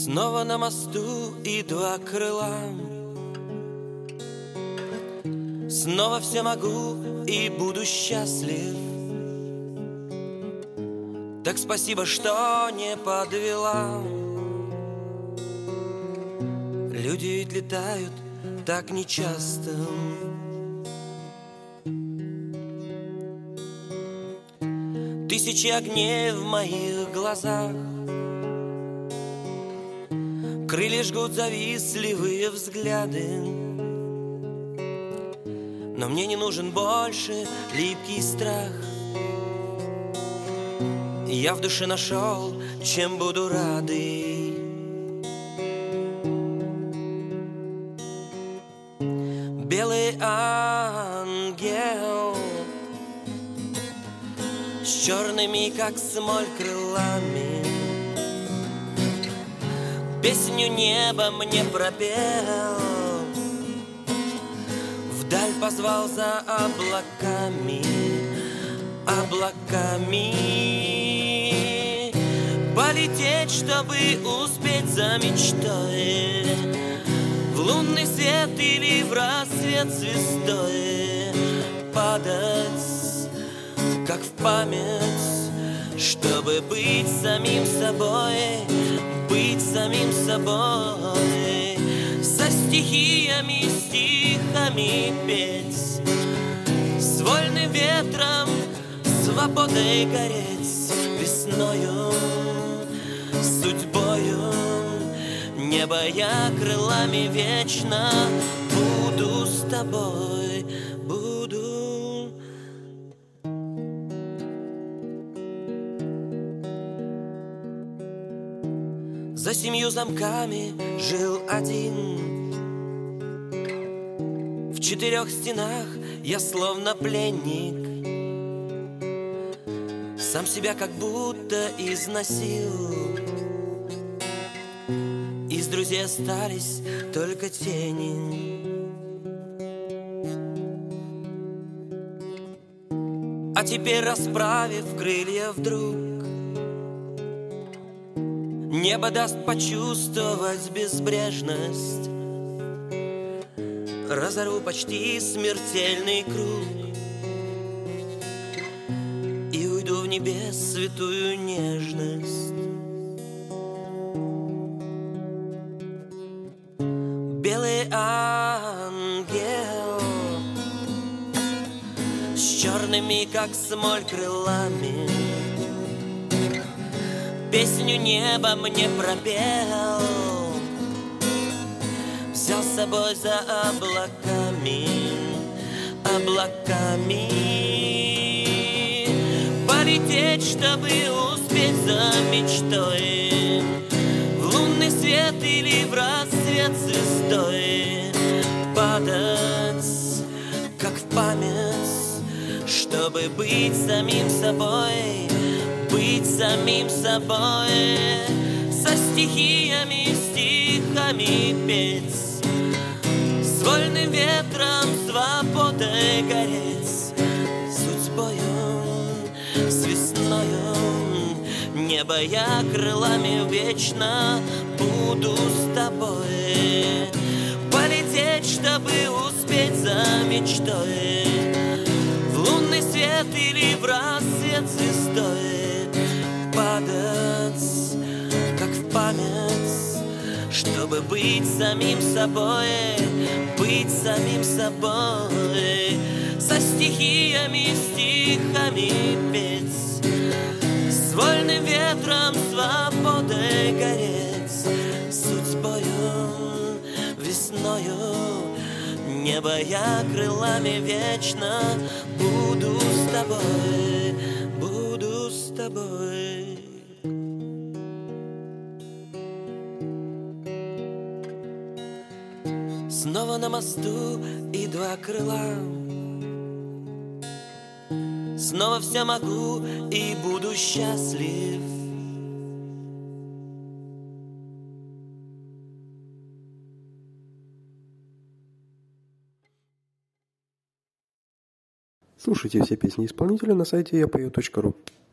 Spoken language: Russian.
Снова на мосту и два крыла. Снова все могу и буду счастлив. Так спасибо, что не подвела. Люди ведь летают так нечасто. Тысячи огней в моих глазах. Крылья жгут завистливые взгляды. Но мне не нужен больше липкий страх. Я в душе нашел, чем буду рады. Белый ангел с черными, как смоль, крылами, песню неба мне пропел, вдаль позвал за облаками, облаками. Полететь, чтобы успеть за мечтой, в лунный свет или в рассвет звездой падать, как в память, чтобы быть самим собой, быть самим собой, со стихиями, стихами петь, с вольным ветром, свободой гореть, весною, судьбою. Небо я крылами вечно буду с тобой, буду. За 7 замками жил один. В 4 стенах я словно пленник. Сам себя как будто износил. Из друзей остались только тени. А теперь, расправив крылья вдруг, небо даст почувствовать безбрежность. Разорву почти смертельный круг и уйду в небес святую нежность. Белый ангел с черными, как смоль, крылами, песню неба мне пропел, взял с собой за облаками, облаками. Полететь, чтобы успеть за мечтой, в лунный свет или в рассвет звездой падать, как в память, чтобы быть самим собой, быть самим собой, со стихиями, стихами петь, с вольным ветром, свободой гореть, судьбою, с весною. Небо я крылами вечно буду с тобой. Полететь, чтобы успеть за мечтой, в лунный свет или в рассвет звездой падать, как в память, чтобы быть самим собой, быть самим собой, со стихиями, стихами петь, с вольным ветром, свободой гореть, судьбою, весною. Небо я крылами вечно буду с тобой, буду с тобой. Снова на мосту и два крыла. Снова все могу и буду счастлив. Слушайте все песни исполнителя на сайте yapою.ru.